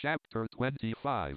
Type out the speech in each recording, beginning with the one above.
Chapter 25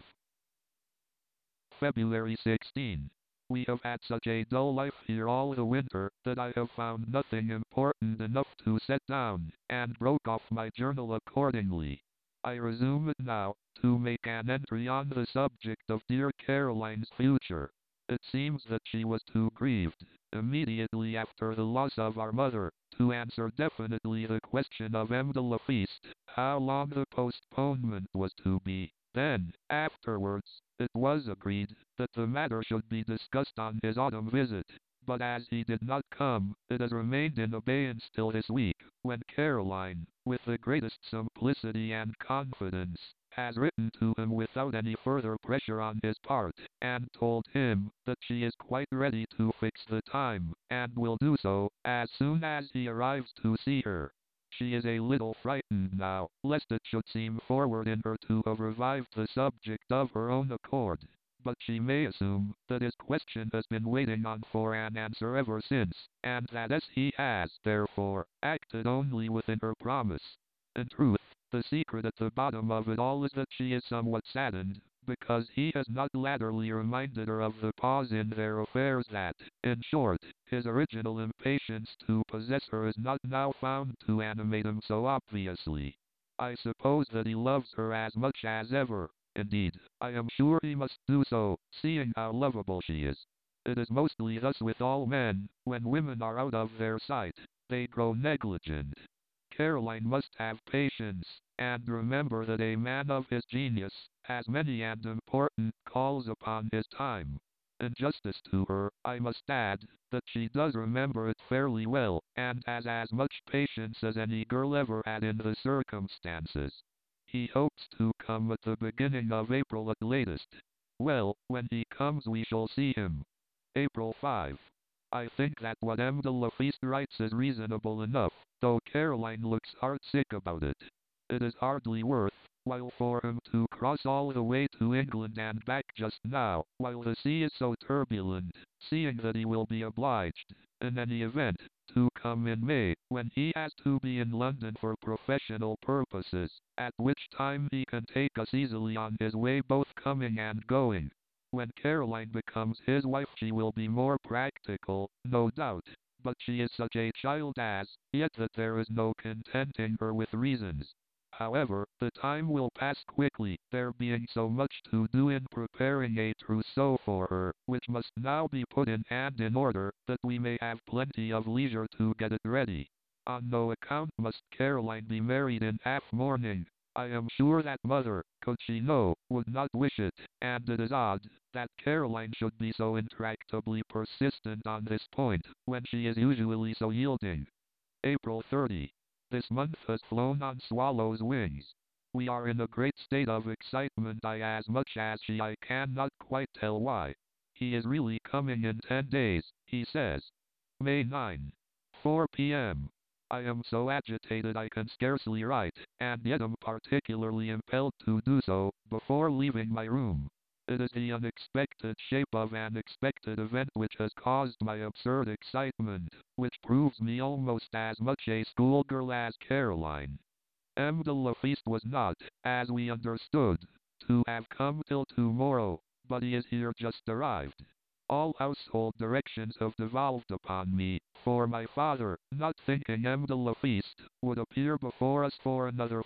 February 16. We have had such a dull life here all the winter that I have found nothing important enough to set down, and broke off my journal accordingly. I resume it now, to make an entry on the subject of dear Caroline's future. It seems that she was too grieved, immediately after the loss of our mother, to answer definitely the question of M. de la Feast, how long the postponement was to be. Then, afterwards, it was agreed that the matter should be discussed on his autumn visit, but as he did not come, it has remained in abeyance till this week, when Caroline, with the greatest simplicity and confidence, has written to him without any further pressure on his part, and told him that she is quite ready to fix the time, and will do so as soon as he arrives to see her. She is a little frightened now, lest it should seem forward in her to have revived the subject of her own accord, but she may assume that his question has been waiting on for an answer ever since, and that as he has, therefore, acted only within her promise. In truth, the secret at the bottom of it all is that she is somewhat saddened, because he has not latterly reminded her of the pause in their affairs that, in short, his original impatience to possess her is not now found to animate him so obviously. I suppose that he loves her as much as ever. Indeed, I am sure he must do so, seeing how lovable she is. It is mostly thus with all men: when women are out of their sight, they grow negligent. Caroline must have patience, and remember that a man of his genius has many and important calls upon his time. In justice to her, I must add that she does remember it fairly well, and has as much patience as any girl ever had in the circumstances. He hopes to come at the beginning of April at latest. Well, when he comes we shall see him. April 5. I think that what M. de la Feast writes is reasonable enough, though Caroline looks heartsick about it. It is hardly worth while for him to cross all the way to England and back just now, while the sea is so turbulent, seeing that he will be obliged, in any event, to come in May, when he has to be in London for professional purposes, at which time he can take us easily on his way both coming and going. When Caroline becomes his wife she will be more practical, no doubt, but she is such a child as yet that there is no contenting her with reasons. However, the time will pass quickly, there being so much to do in preparing a trousseau for her, which must now be put in and in order, that we may have plenty of leisure to get it ready. On no account must Caroline be married in half mourning. I am sure that mother, could she know, would not wish it, and it is odd that Caroline should be so intractably persistent on this point, when she is usually so yielding. April 30. This month has flown on swallow's wings. We are in a great state of excitement, I as much as she. I cannot quite tell why. He is really coming in 10 days, he says. May 9. 4 p.m. I am so agitated I can scarcely write, and yet am particularly impelled to do so, before leaving my room. It is the unexpected shape of an expected event which has caused my absurd excitement, which proves me almost as much a schoolgirl as Caroline. M. de la Feast was not, as we understood, to have come till tomorrow, but he is here just arrived. All household directions have devolved upon me, for my father, not thinking M. de la Feast would appear before us for another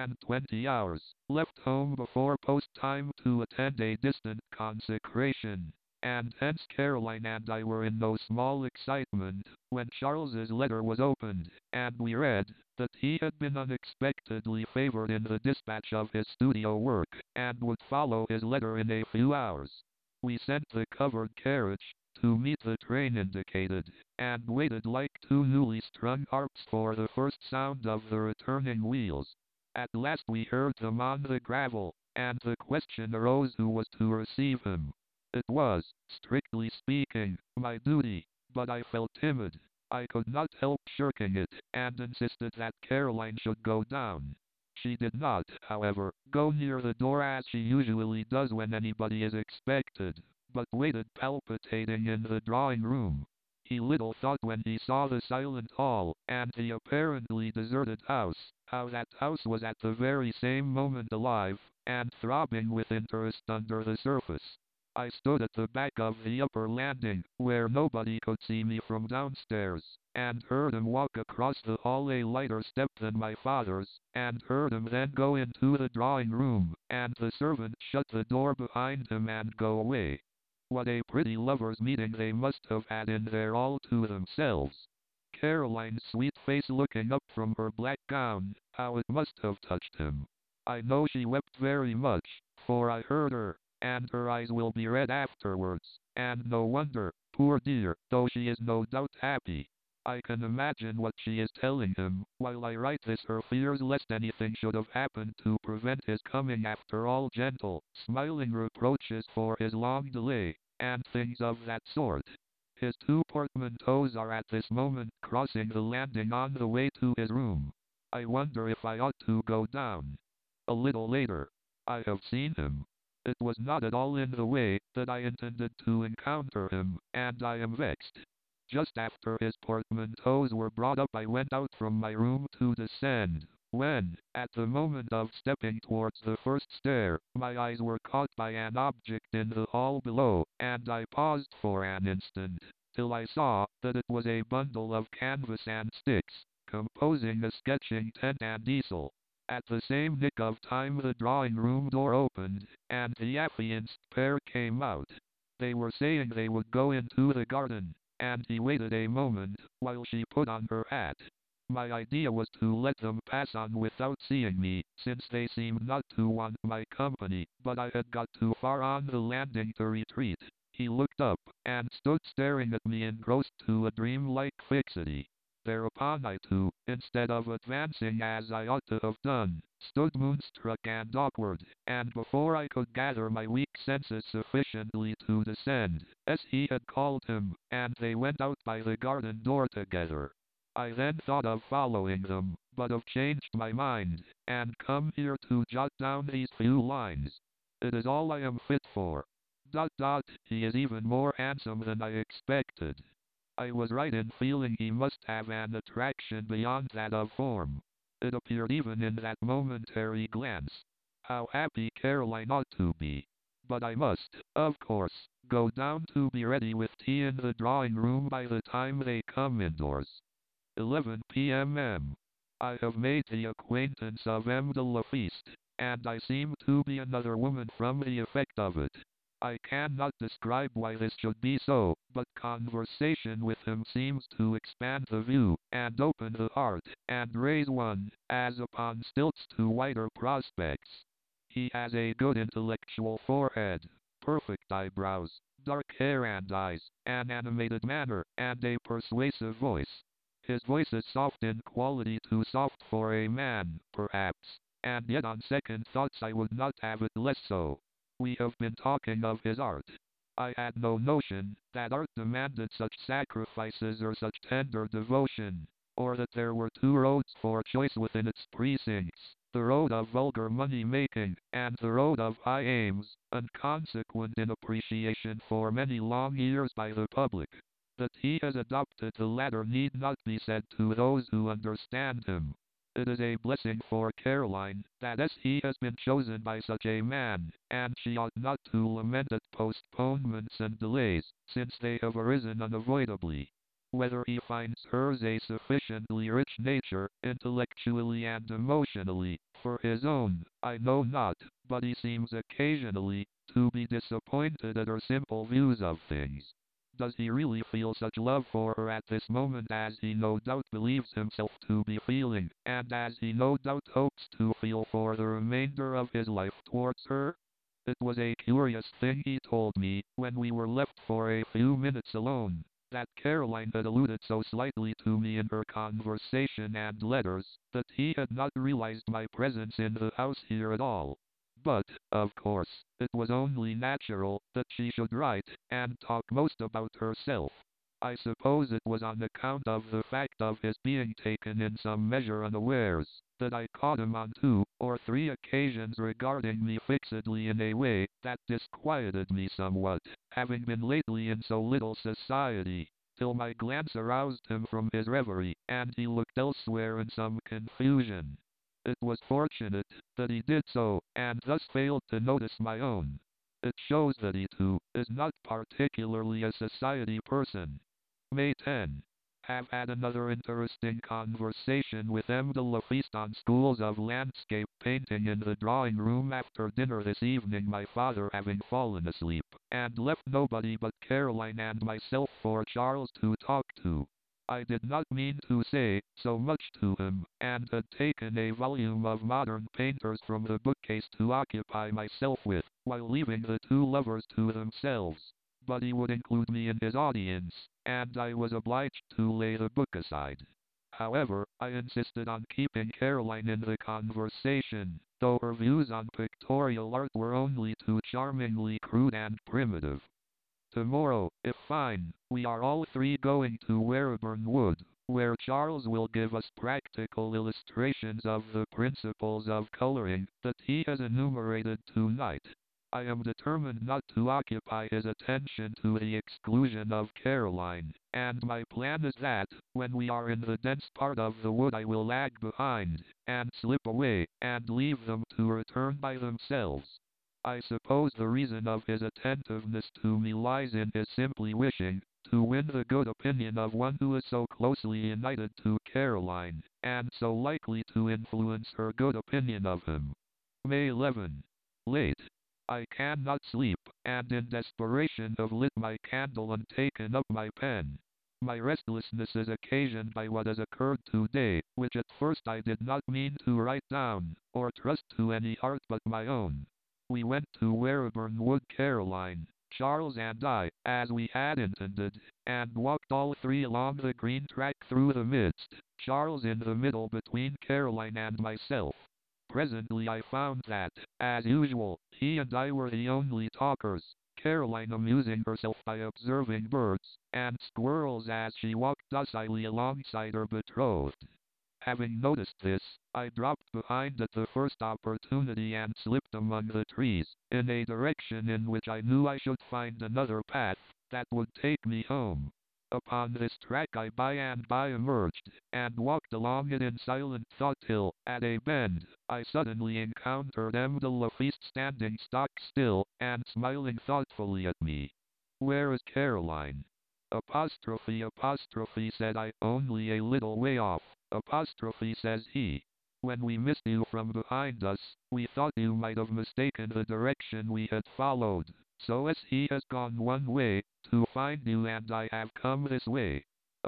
24 hours, left home before post time to attend a distant consecration, and hence Caroline and I were in no small excitement when Charles's letter was opened, and we read that he had been unexpectedly favored in the dispatch of his studio work, and would follow his letter in a few hours. We sent the covered carriage to meet the train indicated, and waited like two newly strung harps for the first sound of the returning wheels. At last we heard them on the gravel, and the question arose who was to receive him. It was, strictly speaking, my duty, but I felt timid. I could not help shirking it, and insisted that Caroline should go down. She did not, however, go near the door as she usually does when anybody is expected, but waited palpitating in the drawing room. He little thought when he saw the silent hall, and the apparently deserted house, how that house was at the very same moment alive, and throbbing with interest under the surface. I stood at the back of the upper landing, where nobody could see me from downstairs, and heard him walk across the hall a lighter step than my father's, and heard him then go into the drawing room, and the servant shut the door behind him and go away. What a pretty lovers' meeting they must have had in there all to themselves. Caroline's sweet face looking up from her black gown, how it must have touched him. I know she wept very much, for I heard her, and her eyes will be red afterwards, and no wonder, poor dear, though she is no doubt happy. I can imagine what she is telling him, while I write this, her fears lest anything should have happened to prevent his coming, after all gentle, smiling reproaches for his long delay, and things of that sort. His two portmanteaus are at this moment crossing the landing on the way to his room. I wonder if I ought to go down. A little later. I have seen him. It was not at all in the way that I intended to encounter him, and I am vexed. Just after his portmanteaus were brought up I went out from my room to descend, when, at the moment of stepping towards the first stair, my eyes were caught by an object in the hall below, and I paused for an instant, till I saw that it was a bundle of canvas and sticks, composing a sketching tent and easel. At the same nick of time the drawing-room door opened, and the affianced pair came out. They were saying they would go into the garden, and he waited a moment, while she put on her hat. My idea was to let them pass on without seeing me, since they seemed not to want my company, but I had got too far on the landing to retreat. He looked up, and stood staring at me engrossed to a dream-like fixity. Thereupon I too, instead of advancing as I ought to have done, stood moonstruck and awkward, and before I could gather my weak senses sufficiently to descend, as he had called him, and they went out by the garden door together. I then thought of following them, but have changed my mind, and come here to jot down these few lines. It is all I am fit for. He is even more handsome than I expected. I was right in feeling he must have an attraction beyond that of form. It appeared even in that momentary glance. How happy Caroline ought to be. But I must, of course, go down to be ready with tea in the drawing room by the time they come indoors. 11 p.m. I have made the acquaintance of M. de la Feast, and I seem to be another woman from the effect of it. I cannot describe why this should be so, but conversation with him seems to expand the view, and open the heart, and raise one, as upon stilts, to wider prospects. He has a good intellectual forehead, perfect eyebrows, dark hair and eyes, an animated manner, and a persuasive voice. His voice is soft in quality, too soft for a man, perhaps, and yet on second thoughts I would not have it less so. We have been talking of his art. I had no notion that art demanded such sacrifices or such tender devotion, or that there were two roads for choice within its precincts, the road of vulgar money-making, and the road of high aims, and consequent in appreciation for many long years by the public. That he has adopted the latter need not be said to those who understand him. It is a blessing for Caroline that as he has been chosen by such a man, and she ought not to lament at postponements and delays, since they have arisen unavoidably. Whether he finds hers a sufficiently rich nature, intellectually and emotionally, for his own, I know not, but he seems occasionally to be disappointed at her simple views of things. Does he really feel such love for her at this moment as he no doubt believes himself to be feeling, and as he no doubt hopes to feel for the remainder of his life towards her? It was a curious thing he told me, when we were left for a few minutes alone, that Caroline had alluded so slightly to me in her conversation and letters, that he had not realized my presence in the house here at all. But, of course, it was only natural that she should write and talk most about herself. I suppose it was on account of the fact of his being taken in some measure unawares, that I caught him on 2 or 3 occasions regarding me fixedly in a way that disquieted me somewhat, having been lately in so little society, till my glance aroused him from his reverie, and he looked elsewhere in some confusion. It was fortunate that he did so, and thus failed to notice my own. It shows that he too is not particularly a society person. May 10. Have had another interesting conversation with M. de la Feast on schools of landscape painting in the drawing room after dinner this evening, my father having fallen asleep, and left nobody but Caroline and myself for Charles to talk to. I did not mean to say so much to him, and had taken a volume of modern painters from the bookcase to occupy myself with, while leaving the two lovers to themselves. But he would include me in his audience, and I was obliged to lay the book aside. However, I insisted on keeping Caroline in the conversation, though her views on pictorial art were only too charmingly crude and primitive. Tomorrow, if fine, we are all three going to Wereburn Wood, where Charles will give us practical illustrations of the principles of coloring that he has enumerated tonight. I am determined not to occupy his attention to the exclusion of Caroline, and my plan is that, when we are in the dense part of the wood, I will lag behind, and slip away, and leave them to return by themselves. I suppose the reason of his attentiveness to me lies in his simply wishing to win the good opinion of one who is so closely united to Caroline, and so likely to influence her good opinion of him. May 11. Late. I cannot sleep, and in desperation have lit my candle and taken up my pen. My restlessness is occasioned by what has occurred today, which at first I did not mean to write down, or trust to any heart but my own. We went to Wereburn Wood, Caroline, Charles and I, as we had intended, and walked all three along the green track through the midst, Charles in the middle between Caroline and myself. Presently I found that, as usual, he and I were the only talkers, Caroline amusing herself by observing birds and squirrels as she walked docilely alongside her betrothed. Having noticed this, I dropped behind at the first opportunity and slipped among the trees, in a direction in which I knew I should find another path that would take me home. Upon this track I by and by emerged, and walked along it in silent thought till, at a bend, I suddenly encountered M. de la Feast standing stock still, and smiling thoughtfully at me. "Where is Caroline?" Apostrophe, said I, "only a little way off." Apostrophe, says he. "When we missed you from behind us, we thought you might have mistaken the direction we had followed. So as he has gone one way, to find you, and I have come this way."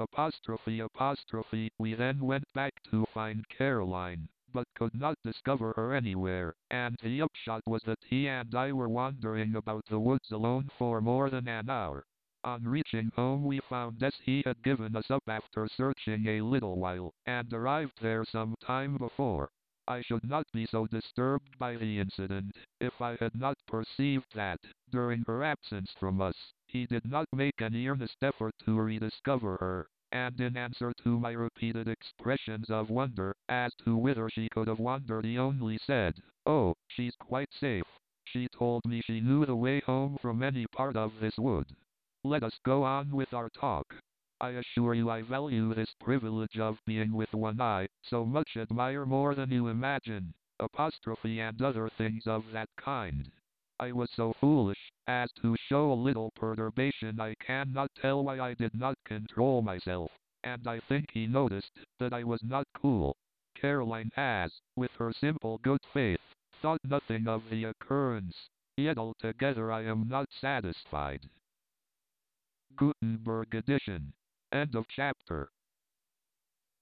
Apostrophe, we then went back to find Caroline, but could not discover her anywhere, and the upshot was that he and I were wandering about the woods alone for more than an hour. On reaching home we found he had given us up after searching a little while, and arrived there some time before. I should not be so disturbed by the incident, if I had not perceived that, during her absence from us, he did not make any earnest effort to rediscover her, and in answer to my repeated expressions of wonder as to whither she could have wandered, he only said, "Oh, she's quite safe. She told me she knew the way home from any part of this wood." Let us go on with our talk. I assure you I value this privilege of being with one I so much admire more than you imagine, apostrophe and other things of that kind. I was so foolish as to show a little perturbation. I cannot tell why I did not control myself, and I think he noticed that I was not cool. Caroline has, with her simple good faith, thought nothing of the occurrence, yet altogether I am not satisfied. Gutenberg edition. End of chapter.